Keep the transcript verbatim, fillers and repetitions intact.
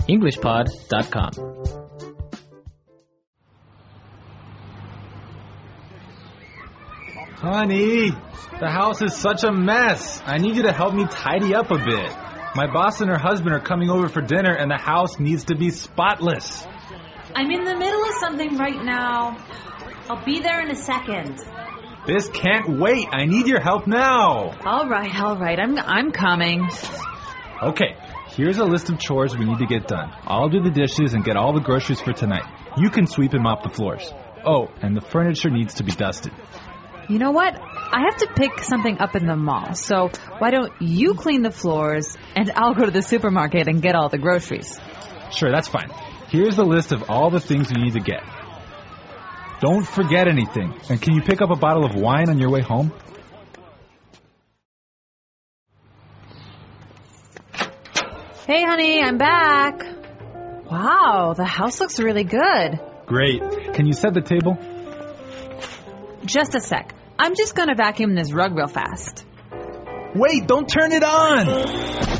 English Pod dot com. Honey, the house is such a mess. I need you to help me tidy up a bit. My boss and her husband are coming over for dinner and the house needs to be spotless. I'm in the middle of something right now. I'll be there in a second. This can't wait. I need your help now. All right, all right. I'm I'm coming. Okay, here's a list of chores we need to get done. I'll do the dishes and get all the groceries for tonight. You can sweep and mop the floors. Oh, and the furniture needs to be dusted. You know what? I have to pick something up in the mall, so why don't you clean the floors and I'll go to the supermarket and get all the groceries. Sure, that's fine. Here's the list of all the things you need to get. Don't forget anything. And can you pick up a bottle of wine on your way home? Hey, honey, I'm back. Wow, the house looks really good. Great. Can you set the table? Just a sec. I'm just going to vacuum this rug real fast. Wait, don't turn it on!